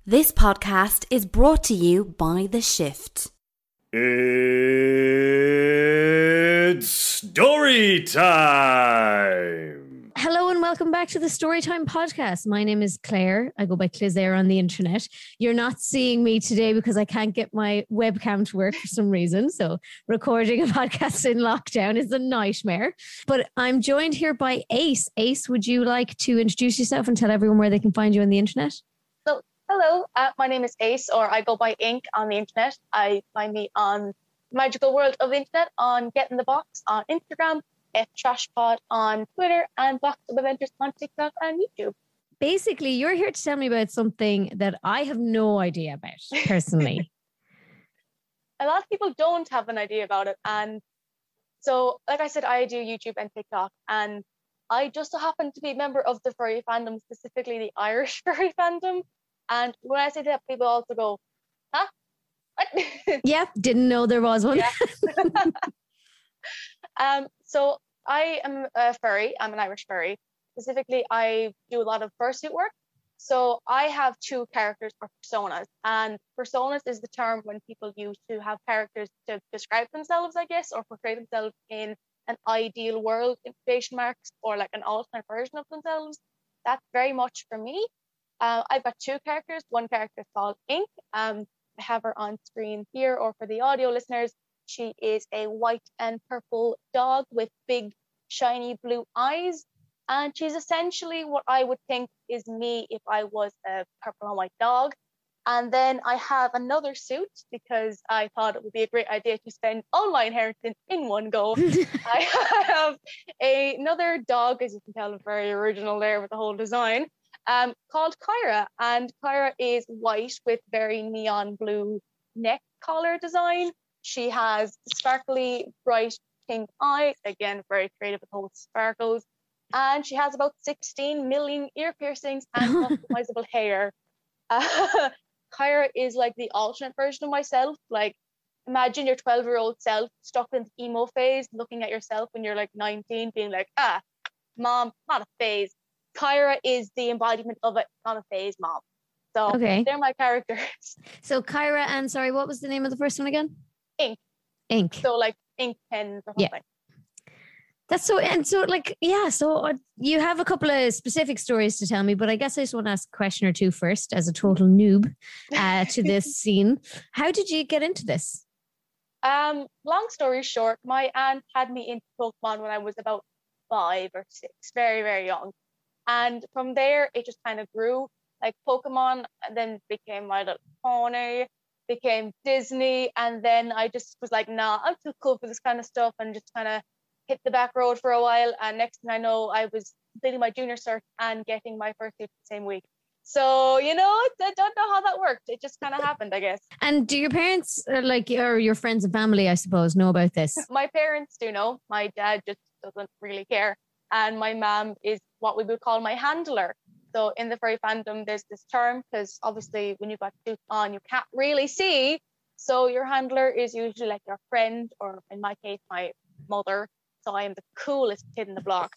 This podcast is brought to you by The Shift. It's story time! Hello and welcome back to the Storytime podcast. My name is Claire. I go by Claire on the internet. You're not seeing me today because I can't get my webcam to work for some reason. So recording a podcast in lockdown is a nightmare. But I'm joined here by Ace. Ace, would you like to introduce yourself and tell everyone where they can find you on the internet? Hello, my name is Ace, or I go by Ink on the internet. I find me on Magical World of the Internet on Get in the Box on Instagram, FTrashPod on Twitter, and Box of Adventures on TikTok and YouTube. Basically, you're here to tell me about something that I have no idea about, personally. A lot of people don't have an idea about it. And so, like I said, I do YouTube and TikTok, and I just so happen to be a member of the furry fandom, specifically the Irish furry fandom. And when I say that, people also go, huh? What? Yeah, didn't know there was one. Yeah. So I am a furry. I'm an Irish furry. Specifically, I do a lot of fursuit work. So I have two characters, or personas. And personas is the term when people use to have characters to describe themselves, I guess, or portray themselves in an ideal world, in quotation marks, or like an alternate version of themselves. That's very much for me. I've got two characters. One character is called Ink. I have her on screen here, or for the audio listeners, she is a white and purple dog with big, shiny blue eyes. And she's essentially what I would think is me if I was a purple and white dog. And then I have another suit because I thought it would be a great idea to spend all my inheritance in one go. I have another dog, as you can tell, very original there with the whole design. Called Kyra, and Kyra is white with very neon blue neck collar design. She has sparkly, bright pink eyes, again, very creative with whole sparkles, and she has about 16 million ear piercings and customizable hair. Kyra is like the alternate version of myself. Like, imagine your 12-year-old self stuck in the emo phase, looking at yourself when you're like 19, being like, mom, not a phase. Kyra is the embodiment of it, not a phase, mom. So They're my characters. So Kyra, and sorry, what was the name of the first one again? Ink. Ink. So like ink pens or something. That's so, and so like, yeah, so you have a couple of specific stories to tell me, but I guess I just want to ask a question or two first as a total noob to this scene. How did you get into this? Long story short, my aunt had me into Pokemon when I was about 5 or 6, very, very young. And from there, it just kind of grew, like Pokemon, and then became My Little Pony, became Disney, and then I just was like, nah, I'm too cool for this kind of stuff, and just kind of hit the back road for a while. And next thing I know, I was completing my junior cert and getting my first suit the same week. So, I don't know how that worked. It just kind of happened, I guess. And do your parents, or your friends and family, I suppose, know about this? My parents do know. My dad just doesn't really care. And my mom is what we would call my handler. So in the furry fandom, there's this term, because obviously when you've got suits on, you can't really see. So your handler is usually like your friend, or in my case, my mother. So I am the coolest kid in the block,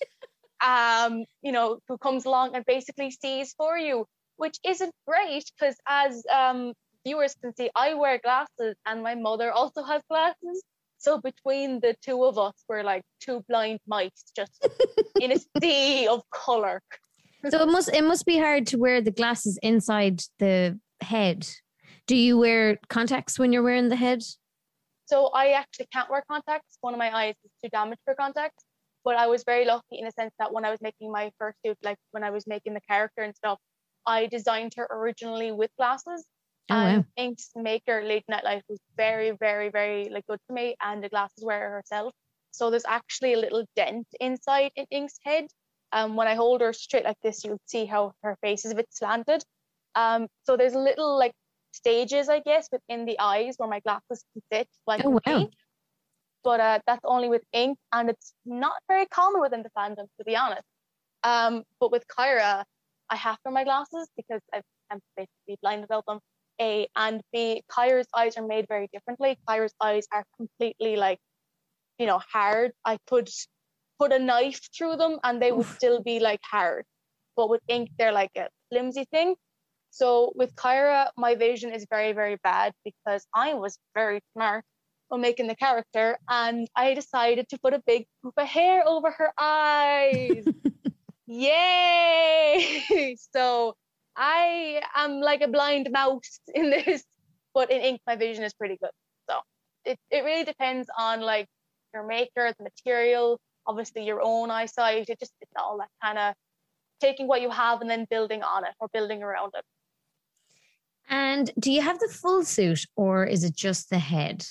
who comes along and basically sees for you, which isn't great because as viewers can see, I wear glasses and my mother also has glasses. So between the two of us, we're like two blind mice just in a sea of color. So it must be hard to wear the glasses inside the head. Do you wear contacts when you're wearing the head? So I actually can't wear contacts. One of my eyes is too damaged for contacts. But I was very lucky in a sense that when I was making my first suit, like when I was making the character and stuff, I designed her originally with glasses. And Ink's maker, Lady Nightlight, was very, very, very good to me, and the glasses wearer herself. So there's actually a little dent inside in Ink's head. When I hold her straight like this, you'll see how her face is a bit slanted. So there's little stages, I guess, within the eyes where my glasses can sit. But that's only with Ink, and it's not very common within the fandom, to be honest. But with Kyra, I have to wear my glasses because I'm basically blind without them. A, and B, Kyra's eyes are made very differently. Kyra's eyes are completely hard. I could put a knife through them and they would still be hard. But with Ink, they're like a flimsy thing. So with Kyra, my vision is very, very bad because I was very smart when making the character, and I decided to put a big poop of hair over her eyes. Yay! So I am like a blind mouse in this, but in ink, my vision is pretty good. So it really depends on like your maker, the material, obviously your own eyesight. It's all that kind of taking what you have and then building on it or building around it. And do you have the full suit or is it just the head?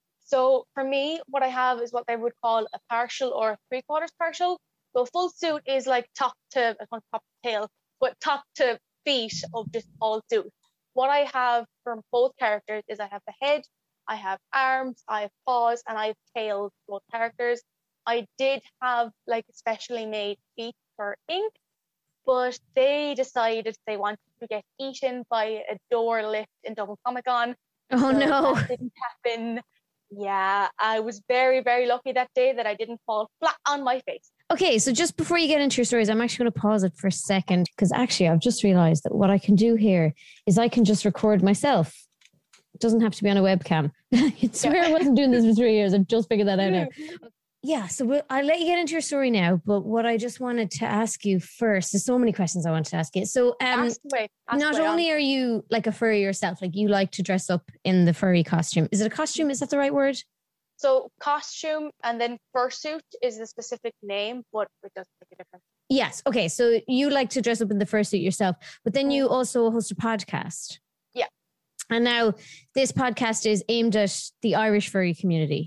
So for me, what I have is what they would call a partial or 3/4 partial. So full suit is like top to tail, but top to feet of just all suit. What I have from both characters is I have the head, I have arms, I have paws, and I have tails for both characters. I did have like specially made feet for ink, but they decided they wanted to get eaten by a door lift in Dublin Comic Con. Oh So no. that didn't happen. Yeah, I was very, very lucky that day that I didn't fall flat on my face. Okay, so just before you get into your stories, I'm actually going to pause it for a second because actually I've just realized that what I can do here is I can just record myself. It doesn't have to be on a webcam. You'd swear I wasn't doing this for 3 years. I've just figured that out now. Yeah, so I'll let you get into your story now, but what I just wanted to ask you first, there's so many questions I want to ask you. So Ask away not only are you like a furry yourself, like you like to dress up in the furry costume. Is it a costume? Is that the right word? So costume and then fursuit is the specific name, but it does make a difference. Yes. Okay. So you like to dress up in the fursuit yourself, but then you also host a podcast. Yeah. And now this podcast is aimed at the Irish furry community.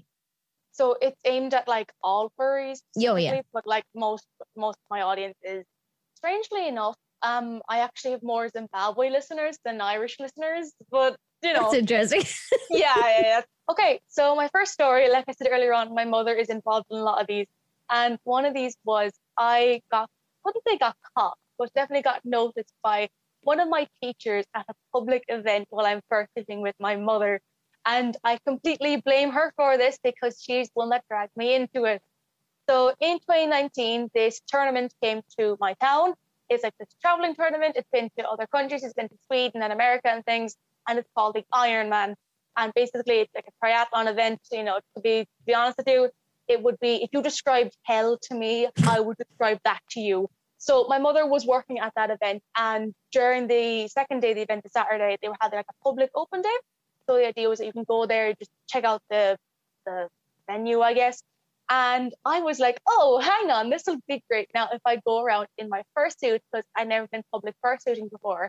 So it's aimed at like all furries. Oh, yeah. But like most of my audience is, strangely enough, I actually have more Zimbabwe listeners than Irish listeners, but you know. That's interesting. Yeah. Okay, so my first story, like I said earlier on, my mother is involved in a lot of these. And one of these was I wouldn't say got caught, but definitely got noticed by one of my teachers at a public event while I'm first sitting with my mother. And I completely blame her for this because she's the one that dragged me into it. So in 2019, this tournament came to my town. It's like this traveling tournament. It's been to other countries. It's been to Sweden and America and things. And it's called the Ironman. And basically, it's like a triathlon event. You know, to be honest with you, it would be, if you described hell to me, I would describe that to you. So my mother was working at that event. And during the second day of the event, the Saturday, they were having like a public open day. So the idea was that you can go there, just check out the venue, I guess. And I was like, oh, hang on, this will be great. Now, if I go around in my fursuit, because I'd never been public fursuiting before.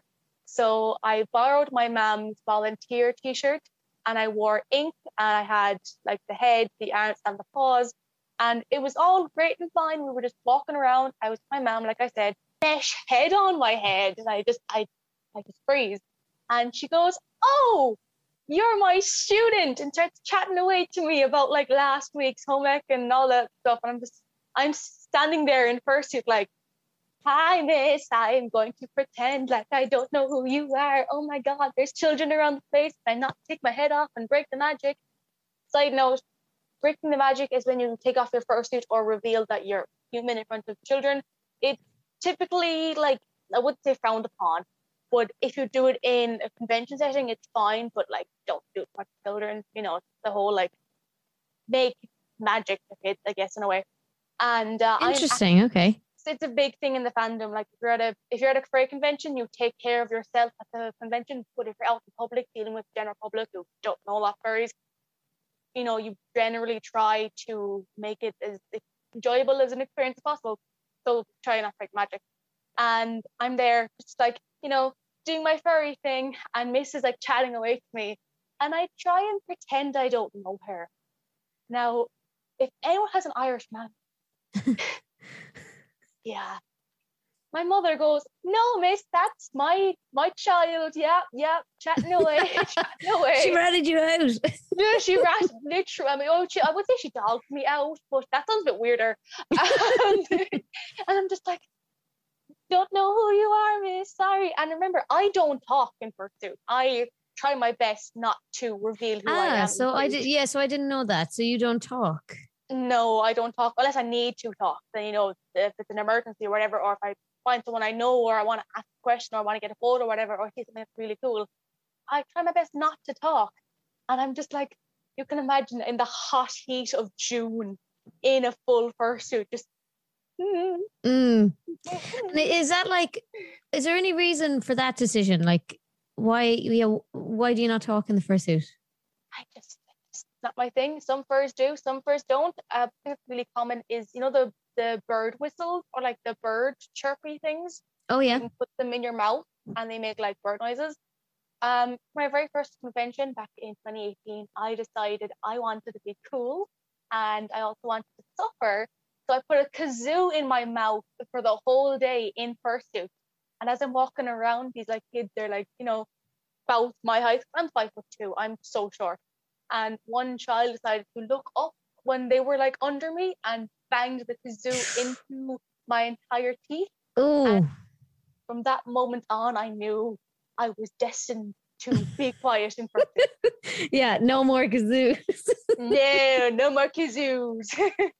So I borrowed my mom's volunteer t-shirt and I wore ink and I had like the head, the arms and the paws. And it was all great and fine. We were just walking around. I was with my mom, like I said, mesh head on my head. And I just freeze. And she goes, oh, you're my student, and starts chatting away to me about like last week's homework and all that stuff. And I'm standing there in fursuit like, hi, miss, I'm going to pretend like I don't know who you are. Oh my God, there's children around the place. Can I not take my head off and break the magic? Side note, breaking the magic is when you take off your fursuit or reveal that you're human in front of children. It's typically like, I wouldn't say frowned upon, but if you do it in a convention setting, it's fine, but like, don't do it with children. You know, the whole like, make magic for kids, I guess, in a way. And interesting. Okay. It's a big thing in the fandom. Like if you're at a furry convention, you take care of yourself at the convention. But if you're out in public dealing with the general public who don't know a lot of furries, you know, you generally try to make it as enjoyable as an experience as possible. So try not to break magic. And I'm there just like, you know, doing my furry thing, and Miss is like chatting away to me, and I try and pretend I don't know her. Now, if anyone has an Irish man, yeah. My mother goes, no, miss, that's my child. Yeah, chatting away, chatting away. She ratted you out. Yeah, she ratted, literally. I mean, I would say she dogged me out, but that sounds a bit weirder. And I'm just like, don't know who you are, miss, sorry. And remember, I don't talk in fursuit. I try my best not to reveal who I am. So I didn't know that. So you don't talk. No, I don't talk unless I need to talk. Then, you know, if it's an emergency or whatever, or if I find someone I know, or I want to ask a question, or I want to get a photo or whatever, or see something that's really cool, I try my best not to talk. And I'm just like, you can imagine in the hot heat of June in a full fursuit, just. And is that like, is there any reason for that decision? Like, why do you not talk in the fursuit? It's not my thing. Some furs do, some furs don't. I think it's really common is, the bird whistles, or like the bird chirpy things. Oh yeah. You can put them in your mouth and they make like bird noises. My very first convention back in 2018, I decided I wanted to be cool and I also wanted to suffer. So I put a kazoo in my mouth for the whole day in fursuit. And as I'm walking around, these like kids, they're like, about my height. I'm 5'2". I'm so short. And one child decided to look up when they were like under me and banged the kazoo into my entire teeth. Oh. From that moment on, I knew I was destined to be quiet in fursuit. Yeah, no more kazoos. No more kazoos.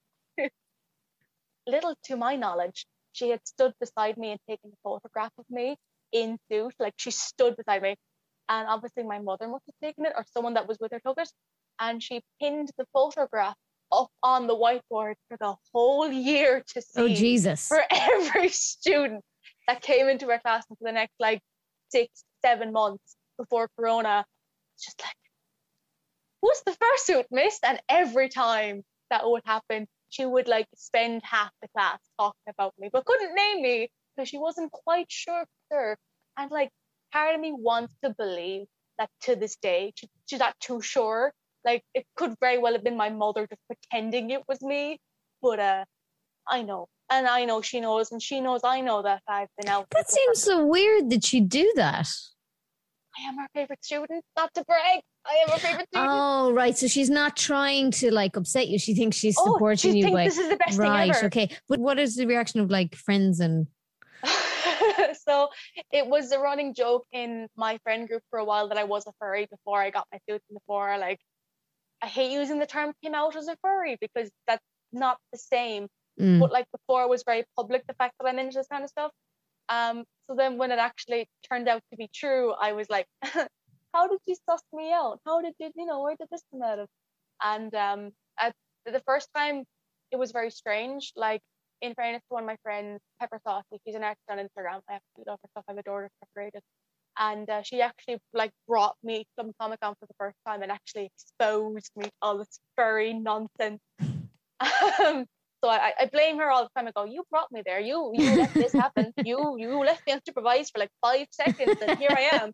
Little to my knowledge, she had stood beside me and taken a photograph of me in suit. Like, she stood beside me. And obviously my mother must have taken it, or someone that was with her took it. And she pinned the photograph up on the whiteboard for the whole year to see. Oh, Jesus. For every student that came into our class for the next like 6-7 months before Corona. It's just like, who's the fursuit, miss? And every time that would happen, she would like spend half the class talking about me, but couldn't name me because she wasn't quite sure for sure. And like, part of me wants to believe that to this day, she's not too sure. Like, it could very well have been my mother just pretending it was me. But I know. And I know she knows, and she knows I know that I've been out. That seems so weird that she'd do that. I am her favorite student. Not to brag, I am her favorite student. Oh, right. So she's not trying to like upset you. She thinks she's supporting you. She thinks this is the best thing ever. Right. Okay. But what is the reaction of like friends and? So it was a running joke in my friend group for a while that I was a furry before I got my suit, and before, like, I hate using the term came out as a furry because that's not the same. But like, before it was very public, the fact that I'm into this kind of stuff. So then when it actually turned out to be true, I was like, how did you suss me out? How did you, where did this come out of? And at the first time, it was very strange. Like, in fairness to one of my friends, Pepper Saucy, she's an artist on Instagram. I absolutely love her stuff. I've adored her stuff for ages. And she actually like brought me some Comic Con for the first time and actually exposed me to all this furry nonsense. So I blame her all the time. I go, you brought me there. You let this happen. You left me unsupervised for like 5 seconds, and here I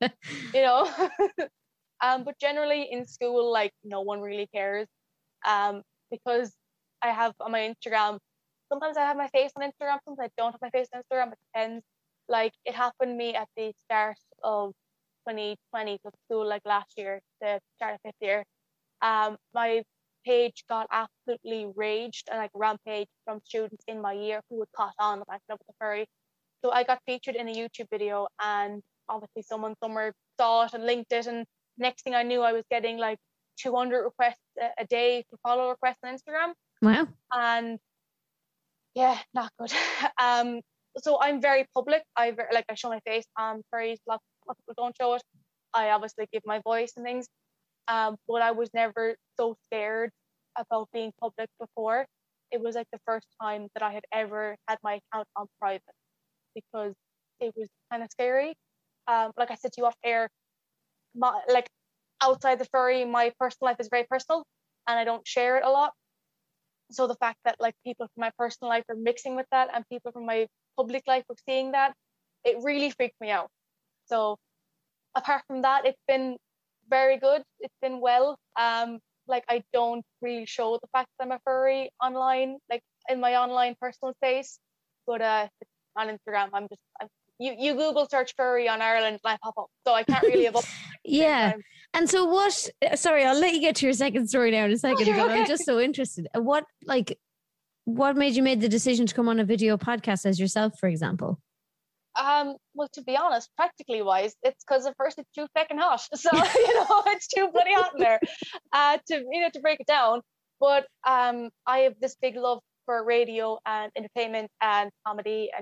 am. But generally in school, like, no one really cares. Because I have on my Instagram, sometimes I have my face on Instagram, sometimes I don't have my face on Instagram. It depends. Like, it happened to me at the start of 2020, so school, like last year, the start of 5th year. My page got absolutely raged and like rampaged from students in my year who had caught on with acting up with the furry. So I got featured in a YouTube video, and obviously someone somewhere saw it and linked it, and next thing I knew, I was getting like 200 requests a day for follow requests on Instagram. Wow. And yeah, not good. So I'm very public. I show my face. Furries, lots of people don't show it. I obviously give my voice and things. But I was never so scared about being public before. It was like the first time that I had ever had my account on private, because it was kind of scary. Like I said to you off air, like outside the furry, my personal life is very personal and I don't share it a lot. So the fact that like people from my personal life are mixing with that and people from my public life are seeing that, it really freaked me out. So apart from that, it's been very good. It's been well. Like, I don't really show the fact that I'm a furry online, like in my online personal space. But on Instagram, you Google search furry on Ireland and I pop up. So I can't really have up. Yeah. And so sorry, I'll let you get to your second story now in a second, but I'm just so interested. What made you make the decision to come on a video podcast as yourself, for example? Well, to be honest, practically wise, it's because at first it's too fucking hot. So, it's too bloody hot in there to break it down. But I have this big love for radio and entertainment and comedy and just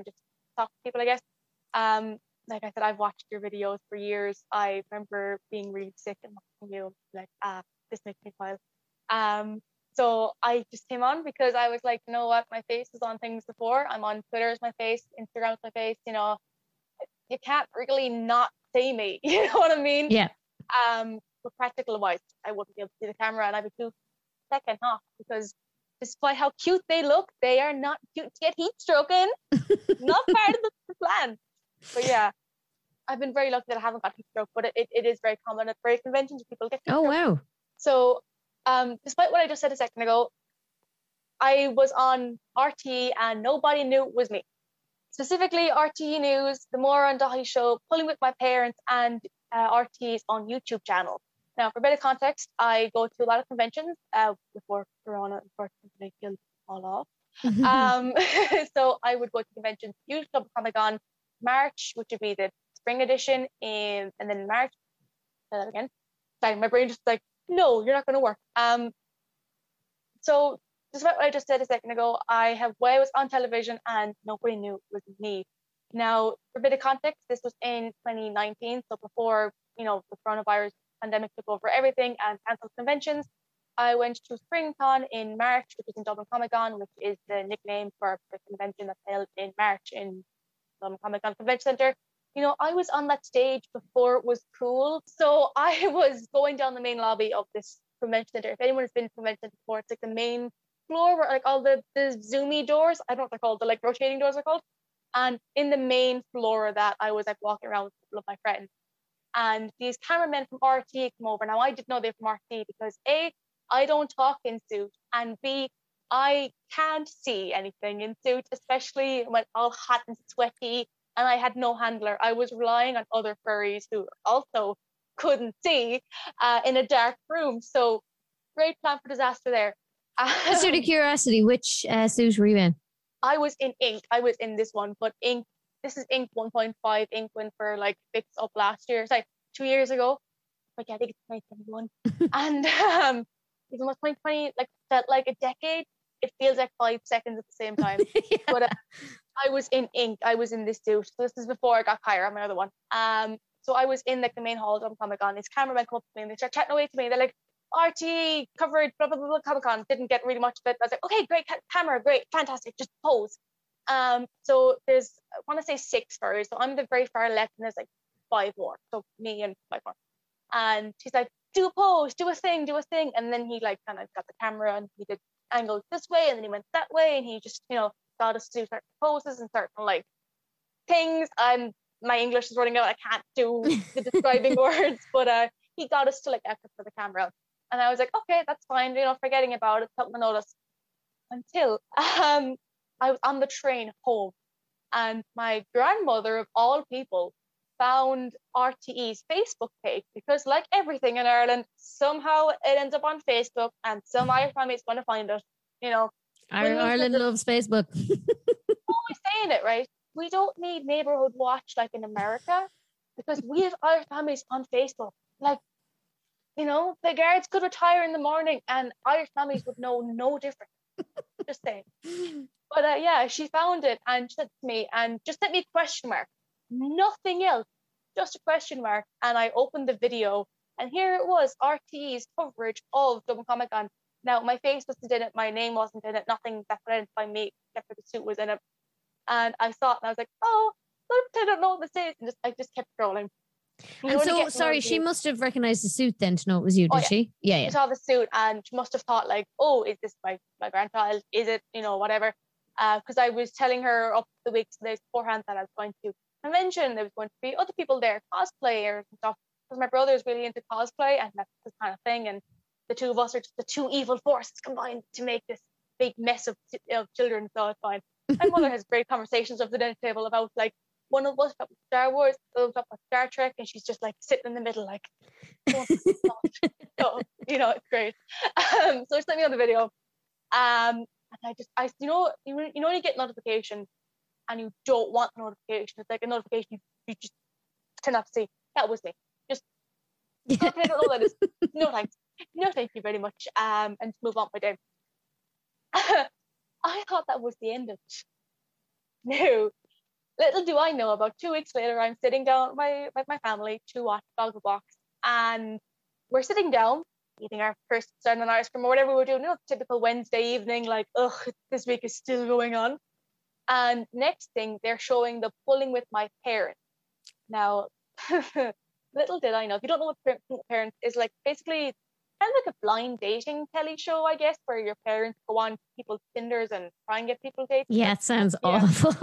talk to people, I guess. Like I said, I've watched your videos for years. I remember being really sick and watching you, like, this makes me smile. So I just came on because I was like, you know what, my face is on things before. I'm on Twitter as my face, Instagram as my face. You know, you can't really not see me. You know what I mean? Yeah. But practical wise, I wouldn't be able to see the camera, and I'd be too second half because despite how cute they look, they are not cute to get heat stroke in. Not part of the plan. But yeah, I've been very lucky that I haven't got heat stroke, but it is very common at various conventions people get heat Oh, stroke. wow. So despite what I just said a second ago, I was on RTE and nobody knew it was me. Specifically, RTE News, the Maura and Dahi Show, Pulling with My Parents, and RTE's on YouTube channel. Now, for a bit of context, I go to a lot of conventions before Corona, unfortunately, killed all off. So I would go to conventions, usually Comic-Con, March, which would be the spring edition, and then March. Say that again. Sorry, my brain just like, no, you're not going to work. So despite what I just said a second ago, I was on television and nobody knew it was me. Now, for a bit of context, this was in 2019, so before, you know, the coronavirus pandemic took over everything and cancelled conventions. I went to SpringCon in March, which is in Dublin Comic Con, which is the nickname for the convention that's held in March in Dublin Comic Con Convention Centre. You know, I was on that stage before it was cool. So I was going down the main lobby of this convention centre. If anyone has been to convention centre before, it's like the main floor where like all the zoomy doors, I don't know what they're called, the like rotating doors are called. And in the main floor of that, I was like walking around with a couple of my friends. And these cameramen from RTE come over. Now, I didn't know they were from RTE because A, I don't talk in suit, and B, I can't see anything in suit, especially when all hot and sweaty, and I had no handler. I was relying on other furries who also couldn't see in a dark room. So great plan for disaster there. Just out of curiosity, which suit were you in? I was in ink. I was in this one, but ink. This is ink 1.5. Ink went for like fix up last year. Sorry, 2 years ago. Like I think it's 2021. And even though 2020 like felt like a decade, it feels like 5 seconds at the same time. Yeah. But I was in ink. I was in this suit. So this is before I got Kyra on my other one. So I was in like the main hall of Comic-Con. These cameramen come up to me and they start chatting away to me. They're like, RTE coverage, blah, blah, blah, blah, Comic-Con. Didn't get really much of it. I was like, okay, great, camera, great, fantastic, just pose. So there's, I want to say 6 furries. So I'm the very far left and there's like 5 more. So me and 5 more. And she's like, do a pose, do a thing. And then he like kind of got the camera and he did angles this way and then he went that way and he just, you know, got us to do certain poses and certain like things. And my English is running out. I can't do the describing words, but he got us to like effort for the camera. And I was like, okay, that's fine, you know, forgetting about it, something to notice. Until I was on the train home and my grandmother of all people found RTE's Facebook page because like everything in Ireland, somehow it ends up on Facebook and some Irish family is going to find it, you know. Ireland loves Facebook. Always saying it, right? We don't need neighborhood watch like in America because we have Irish families on Facebook. Like, you know, the guards could retire in the morning and Irish families would know no different. Just saying. But yeah, she found it and she said to me and just sent me a question mark. Nothing else, just a question mark. And I opened the video and here it was, RTE's coverage of Dublin Comic Con. Now, my face wasn't in it, my name wasn't in it, nothing that could identify me except for the suit was in it. And I saw it and I was like, oh, I don't know what this is. And I just kept scrolling. And so, sorry, she must have recognized the suit then to know it was you, did she? Yeah. She saw the suit and she must have thought like, oh, is this my grandchild? Is it, you know, whatever. Because I was telling her up the weeks beforehand that I was going to convention. There was going to be other people there, cosplayers and stuff. Because my brother is really into cosplay and that's this kind of thing. And the two of us are just the two evil forces combined to make this big mess of children. So it's fine. My mother has great conversations at the dinner table about like, one of us talking Star Wars, the other talking Star Trek, and she's just like sitting in the middle, like, so you know, it's great. So she sent me on the video, and you know, you get notification, and you don't want notification. It's like a notification you just turn off to see. That was me. Just I don't know what that is. No thanks. No, thank you very much. And move on with my day. I thought that was the end of it. No. Little do I know, about 2 weeks later, I'm sitting down with my family to watch Gogglebox, and we're sitting down eating our first and ice cream or whatever we're doing. You know, typical Wednesday evening, like, ugh, this week is still going on. And next thing, they're showing the Pulling with My Parents. Now, little did I know, if you don't know what Pulling with Parents is, like, basically kind of like a blind dating telly show, I guess, where your parents go on people's Tinders and try and get people dates. Yeah, it sounds Yeah. awful.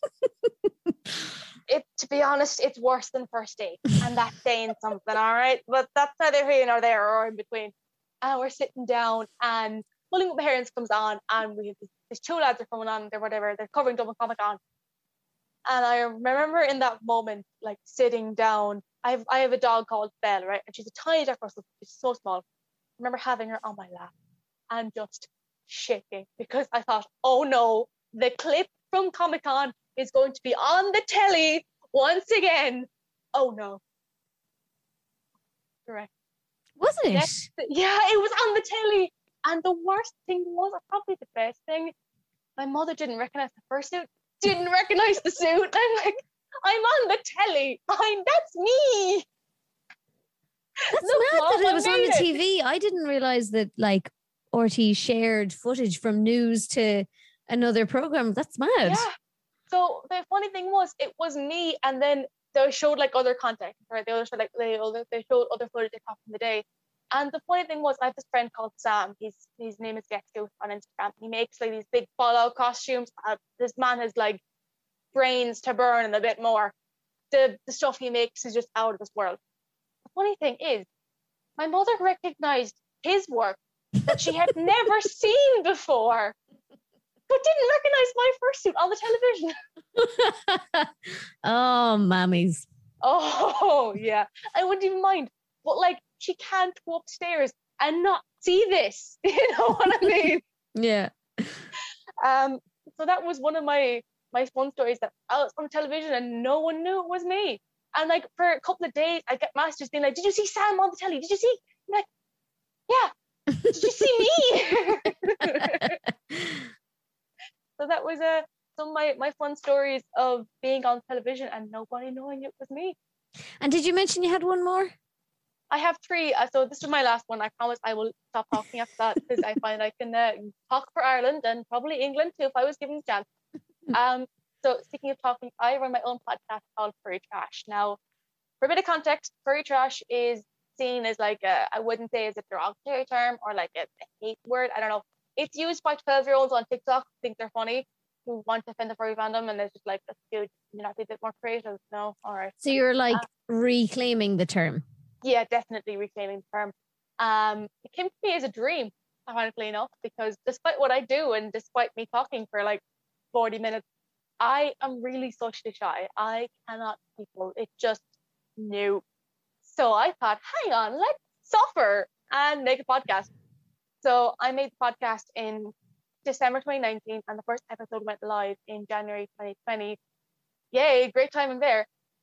To be honest, it's worse than First Date, and that's saying something, all right? But that's neither here nor there or in between. And we're sitting down, and Pulling with My Parents comes on, and we have these two lads are coming on, they're whatever, they're covering Dublin Comic Con. And I remember in that moment, like, sitting down. I have a dog called Belle, right? And she's a tiny Jack Russell. She's so small. I remember having her on my lap and just shaking because I thought, oh no, the clip from Comic Con is going to be on the telly once again. Oh no. Correct. Wasn't it? Yeah, it was on the telly. And the worst thing was, or probably the best thing, my mother didn't recognize the fursuit, didn't recognize the suit. I'm like, I'm on the telly. That's me. That's Look, mad Mom, that it I was on the made it. TV. I didn't realize that, like, RT shared footage from news to another program. That's mad. Yeah. So the funny thing was, it was me, and then they showed like other content, right? They showed like they showed other footage they caught from the day. And the funny thing was, I have this friend called Sam. His name is Getsgoose on Instagram. He makes like these big Fallout costumes. This man has like brains to burn and a bit more. The stuff he makes is just out of this world. The funny thing is, my mother recognized his work that she had never seen before, but didn't recognize my fursuit on the television. Oh, mammies. Oh, yeah. I wouldn't even mind. But, like, she can't go upstairs and not see this. You know what I mean? Yeah. So that was one of my fun stories, that I was on television and no one knew it was me. And, like, for a couple of days, I get messages being like, did you see Sam on the telly? Did you see? I'm like, yeah. Did you see me? So that was some of my fun stories of being on television and nobody knowing it was me. And did you mention you had one more? I have 3. So this is my last one. I promise I will stop talking after that, because I find I can talk for Ireland and probably England too if I was given the chance. So speaking of talking, I run my own podcast called Furry Trash. Now, for a bit of context, Furry Trash is seen as like I wouldn't say as a derogatory term or like a hate word. I don't know. It's used by 12-year-olds on TikTok who think they're funny, who want to offend the furry fandom, and it's just like, that's good. You know, be a bit more creative. No, all right. So you're like reclaiming the term. Yeah, definitely reclaiming the term. It came to me as a dream, ironically enough, because despite what I do and despite me talking for like 40 minutes, I am really socially shy. I cannot people. It's just new. So I thought, hang on, let's suffer and make a podcast. So I made the podcast in December 2019, and the first episode went live in January 2020. Yay, great timing there.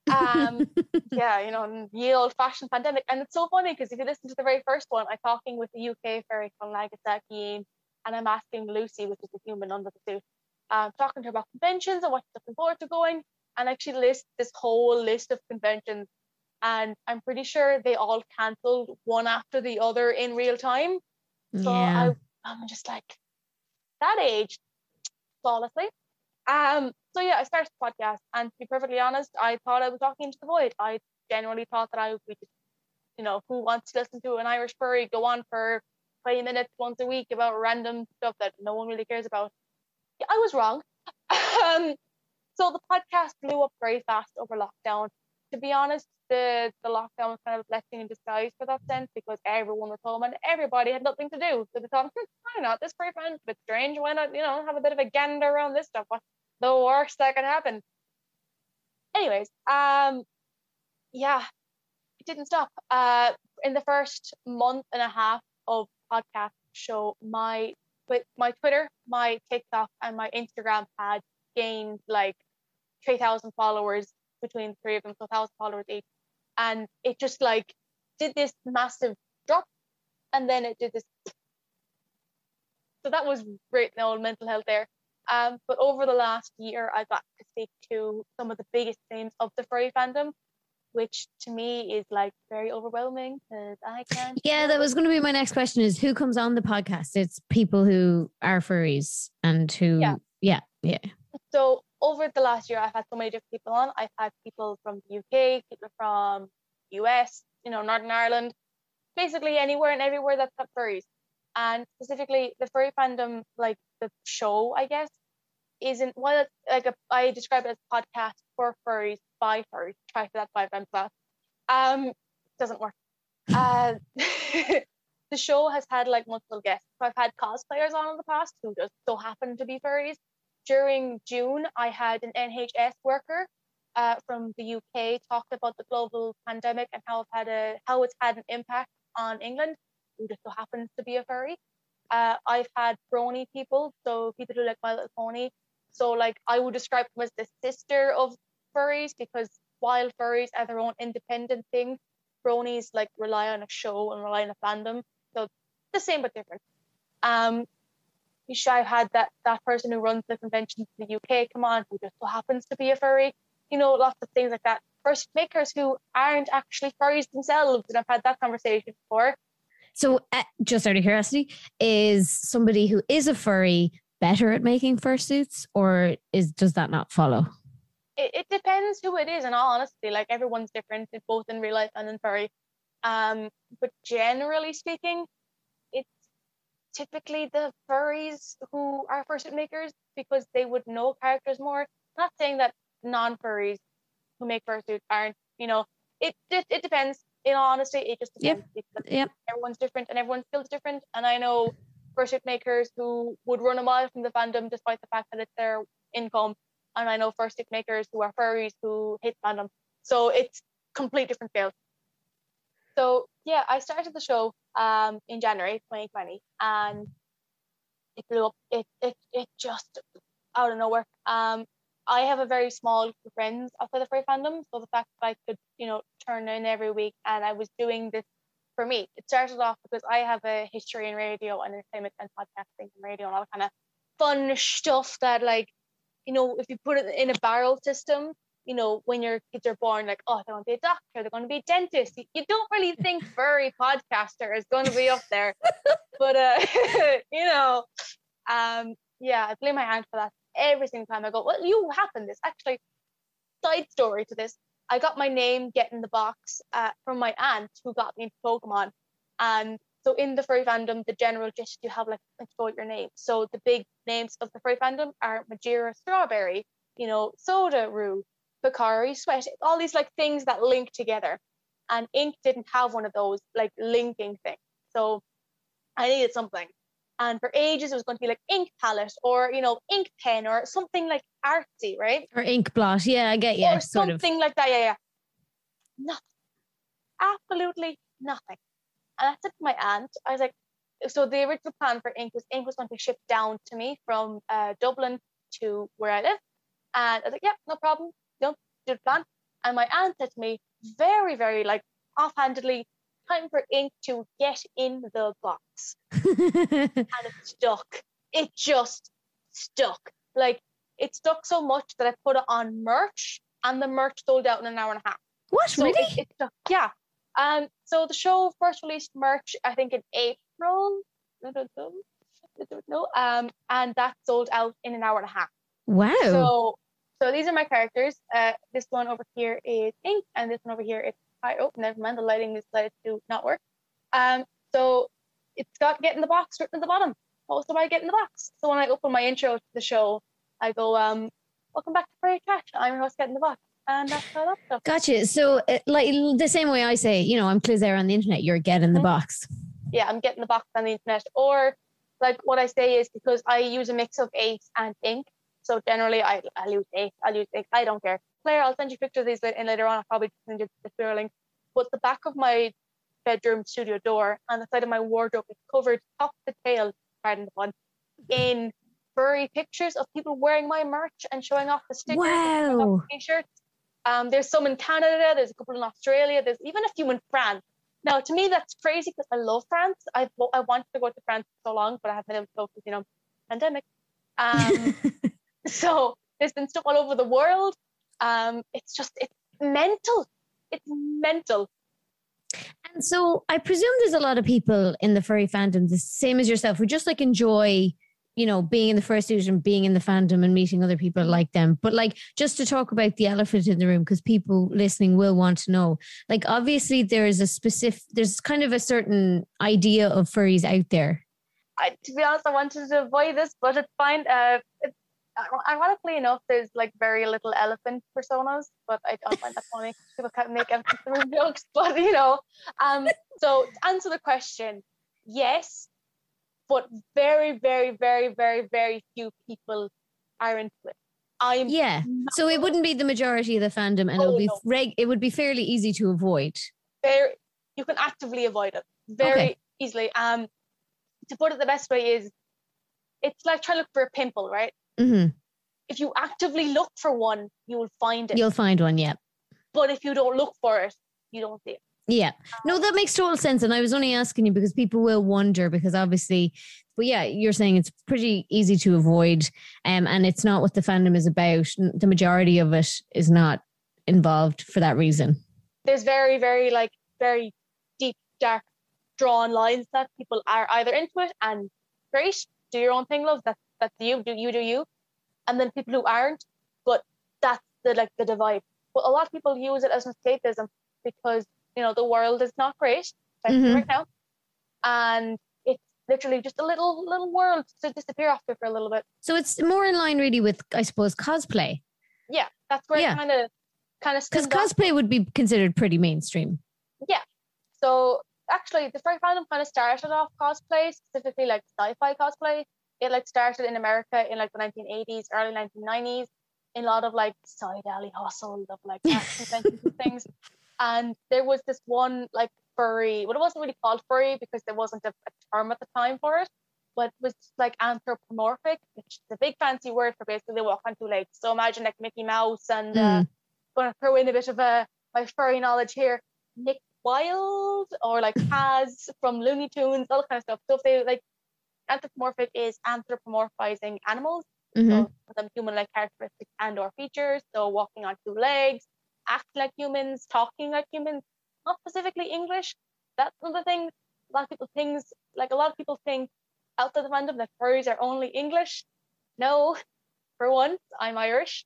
Yeah, you know, ye old fashioned pandemic. And it's so funny because if you listen to the very first one, I'm talking with the UK fairy called Nagasaki, and I'm asking Lucy, which is the human under the suit, talking to her about conventions and what she's looking forward to going, and actually list this whole list of conventions. And I'm pretty sure they all cancelled one after the other in real time. So Yeah. I'm just like, that age, flawlessly. So yeah, I started the podcast, and to be perfectly honest, I thought I was talking into the void. I genuinely thought that I would be just, you know, who wants to listen to an Irish furry go on for 20 minutes once a week about random stuff that no one really cares about. Yeah, I was wrong. So the podcast blew up very fast over lockdown. To be honest, the lockdown was kind of a blessing in disguise for that sense, because everyone was home and everybody had nothing to do. So they thought, why not? This furry friend's a bit strange. Why not, you know, have a bit of a gander around this stuff? What's the worst that could happen? Anyways, yeah, it didn't stop. In the first month and a half of podcast show, my Twitter, my TikTok, and my Instagram had gained like 3,000 followers between the 3 of them, so 1,000 followers each. And it just like did this massive drop, and then it did this. So that was great, the old mental health there. But over the last year, I got to speak to some of the biggest names of the furry fandom, which to me is like very overwhelming because I can't. Yeah, that was going to be my next question is who comes on the podcast? It's people who are furries and who, yeah. So over the last year, I've had so many different people on. I've had people from the UK, people from US, Northern Ireland, basically anywhere and everywhere that's got furries. And specifically the furry fandom, like the show, I guess, isn't, while it's like I describe it as a podcast for furries by furries. Try for that 5 times fast. Doesn't work. The show has had like multiple guests. So I've had cosplayers on in the past who just so happen to be furries. During June, I had an NHS worker from the UK talked about the global pandemic and how it's had an impact on England, who just so happens to be a furry. I've had brony people, so people who like My Little Pony. So like I would describe them as the sister of furries because while furries are their own independent thing, bronies like rely on a show and rely on a fandom. So the same but different. I've had that person who runs the conventions in the UK come on, who just so happens to be a furry. Lots of things like that. First makers who aren't actually furries themselves, and I've had that conversation before. So, just out of curiosity, is somebody who is a furry better at making fursuits, or does that not follow? It depends who it is, in all honesty. Like everyone's different, both in real life and in furry. But generally speaking, it's typically the furries who are fursuit makers because they would know characters more. Not saying that non-furries who make fursuits aren't. It depends. In all honesty, it just depends. Yep. Everyone's different and everyone's skills different. And I know fursuit makers who would run a mile from the fandom despite the fact that it's their income. And I know fursuit makers who are furries who hate fandom. So it's complete different scales. So yeah, I started the show in January 2020 and it blew up. It just out of nowhere. I have a very small group of friends outside the furry fandom, so the fact that I could, turn in every week and I was doing this for me. It started off because I have a history in radio and entertainment and podcasting and radio and all kind of fun stuff that like, if you put it in a barrel system, when your kids are born, like, oh, they're going to be a doctor, they're going to be a dentist. You don't really think furry podcaster is going to be up there. But, I blame my aunt for that every single time. I go, well, you happened this. Actually, side story to this. I got my name Get in the Box from my aunt who got me into Pokemon. And so in the furry fandom, the general gist you have like control your name. So the big names of the furry fandom are Majira Strawberry, Soda-Roo, Picari Sweat, all these like things that link together. And Ink didn't have one of those like linking things. So I needed something. And for ages, it was going to be like ink palette or, ink pen or something like artsy, right? Or ink blot. Yeah, I get you. Or something like that. Yeah. Nothing. Absolutely nothing. And I said to my aunt, I was like, so the original plan for ink was going to be shipped down to me from Dublin to where I live. And I was like, yeah, no problem. Do the plan. And my aunt said to me, very, very like offhandedly, time for ink to get in the box. And it stuck. It just stuck. Like, it stuck so much that I put it on merch, and the merch sold out in an hour and a half. What, so really? It stuck. Yeah. So the show first released merch, I think, in April. I don't know. And that sold out in an hour and a half. Wow. So these are my characters. This one over here is Ink, and this one over here is oh, never mind. The lighting decided to not work. So it's got Get in the Box written at the bottom. Also by Get in the Box. So when I open my intro to the show, I go, welcome back to Furry Trash. I'm your host, Get in the Box. And that's how that stuff. Gotcha. So like the same way I say, I'm Claire on the internet, you're Get in the Box. Yeah, I'm Getting the Box on the internet. Or like what I say is because I use a mix of Ace and Ink. So generally I'll use Ace, I'll use Ink. I don't care. Claire, I'll send you pictures of these in later on. I'll probably send you the Twitter link. But the back of my bedroom studio door and the side of my wardrobe is covered top to tail, pardon the pun, in furry pictures of people wearing my merch and showing off the stickers. Wow. T-shirts. There's some in Canada, there's a couple in Australia, there's even a few in France. Now, to me, that's crazy because I love France. I wanted to go to France for so long, but I haven't been able to go because, pandemic. So there's been stuff all over the world. It's mental. It's mental. And so I presume there's a lot of people in the furry fandom, the same as yourself, who just like enjoy, being in the fursuit and being in the fandom and meeting other people like them. But like, just to talk about the elephant in the room, because people listening will want to know, like, obviously there's kind of a certain idea of furries out there. To be honest, I wanted to avoid this, but it's fine. Ironically enough, there's like very little elephant personas, but I don't find that funny. People can't make elephant in the room jokes, but So to answer the question, yes, but very, very, very, very, very few people are into it. So it wouldn't be the majority of the fandom, and it would be fairly easy to avoid. You can actively avoid it very easily. To put it the best way is, it's like trying to look for a pimple, right? Mm-hmm. If you actively look for one, you will find it. You'll find one, yeah. But if you don't look for it, you don't see it. Yeah. No, that makes total sense. And I was only asking you because people will wonder, because obviously, but yeah, you're saying it's pretty easy to avoid. And it's not what the fandom is about. The majority of it is not involved for that reason. There's very, very, very deep, dark, drawn lines that people are either into it and great, do your own thing, love. That's you, do you. And then people who aren't, but that's the divide. But a lot of people use it as escapism because, the world is not great right now. And it's literally just a little world to disappear off to for a little bit. So it's more in line really with, I suppose, cosplay. Yeah, that's where it kind of because cosplay would be considered pretty mainstream. Yeah. So actually, the furry fandom kind of started off cosplay, specifically like sci-fi cosplay. It started in America in the 1980s, early 1990s, in a lot of side alley hustle of conventions and things. And there was this one furry, well, it wasn't really called furry because there wasn't a term at the time for it, but it was anthropomorphic, which is a big fancy word for basically they walk on two legs. So imagine Mickey Mouse and going to throw in a bit of my furry knowledge here, Nick Wilde or Kaz from Looney Tunes, all that kind of stuff. So if they anthropomorphic is anthropomorphizing animals, so them human-like characteristics and or features. So walking on two legs, acting like humans, talking like humans, not specifically English. That's another thing. A lot of people think outside the fandom that furries are only English. No, for once, I'm Irish.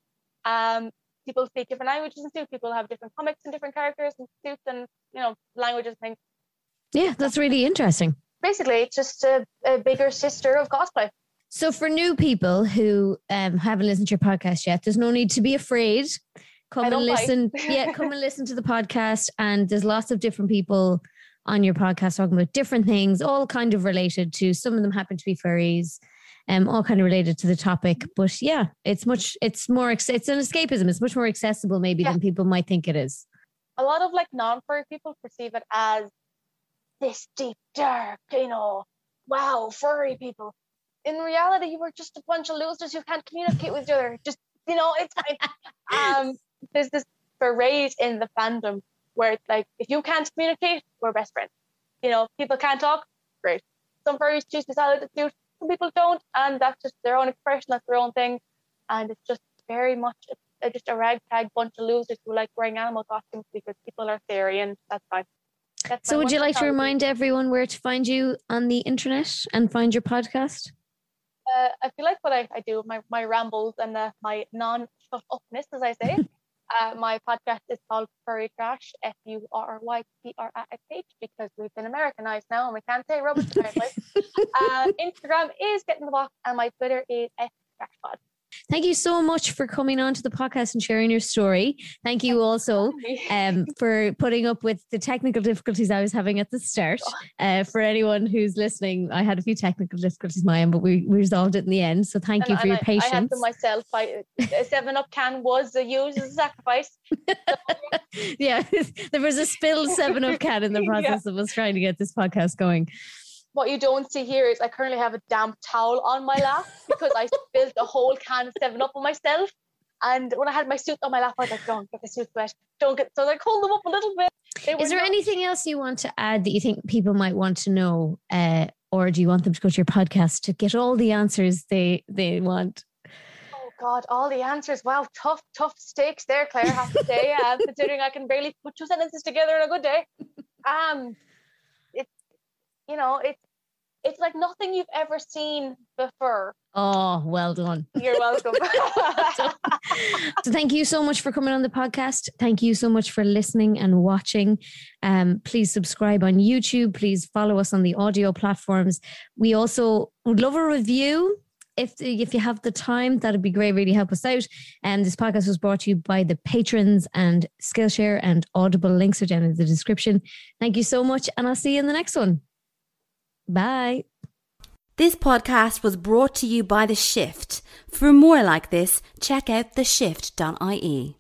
People speak different languages and suits. People have different comics and different characters and suits and languages and things. Yeah, that's really interesting. Basically, it's just a bigger sister of cosplay. So for new people who haven't listened to your podcast yet, there's no need to be afraid. Come and listen. Come and listen to the podcast. And there's lots of different people on your podcast talking about different things, all kind of related to, some of them happen to be furries, all kind of related to the topic. But yeah, it's an escapism. It's much more accessible maybe than people might think it is. A lot of non-furry people perceive it as this deep, dark, wow, furry people. In reality, you were just a bunch of losers who can't communicate with each other. Just, it's fine. There's this parade in the fandom where it's if you can't communicate, we're best friends. People can't talk, great. Some furries choose to silence it cute, some people don't, and that's just their own expression, that's their own thing. And it's just very much just a ragtag bunch of losers who like wearing animal costumes because people are fairy, and that's fine. So would you like to remind everyone where to find you on the internet and find your podcast? If you like what I do, my rambles and my non-shut-upness, as I say, my podcast is called Furry Trash, FURRYTRASH, because we've been Americanized now and we can't say rubbish apparently. Instagram is Get in the Box and my Twitter is FTrashPod. Thank you so much for coming on to the podcast and sharing your story. Thank you also for putting up with the technical difficulties I was having at the start. For anyone who's listening, I had a few technical difficulties my end, but we resolved it in the end. So thank you for your patience. I had them myself. A 7-Up can was used as a sacrifice. Yeah, there was a spilled 7-Up can in the process of us trying to get this podcast going. What you don't see here is I currently have a damp towel on my lap because I spilled a whole can of 7-Up on myself. And when I had my suit on my lap, I was like, don't get the suit wet. So I hold them up a little bit. Is there anything else you want to add that you think people might want to know or do you want them to go to your podcast to get all the answers they want? Oh God, all the answers. Wow, tough stakes there, Claire, I have to say. Considering I can barely put 2 sentences together in a good day. It's like nothing you've ever seen before. Oh, well done. You're welcome. So thank you so much for coming on the podcast. Thank you so much for listening and watching. Please subscribe on YouTube. Please follow us on the audio platforms. We also would love a review. If you have the time, that'd be great. Really help us out. And this podcast was brought to you by the patrons and Skillshare and Audible. Links are down in the description. Thank you so much. And I'll see you in the next one. Bye. This podcast was brought to you by The Shift. For more like this, check out theshift.ie.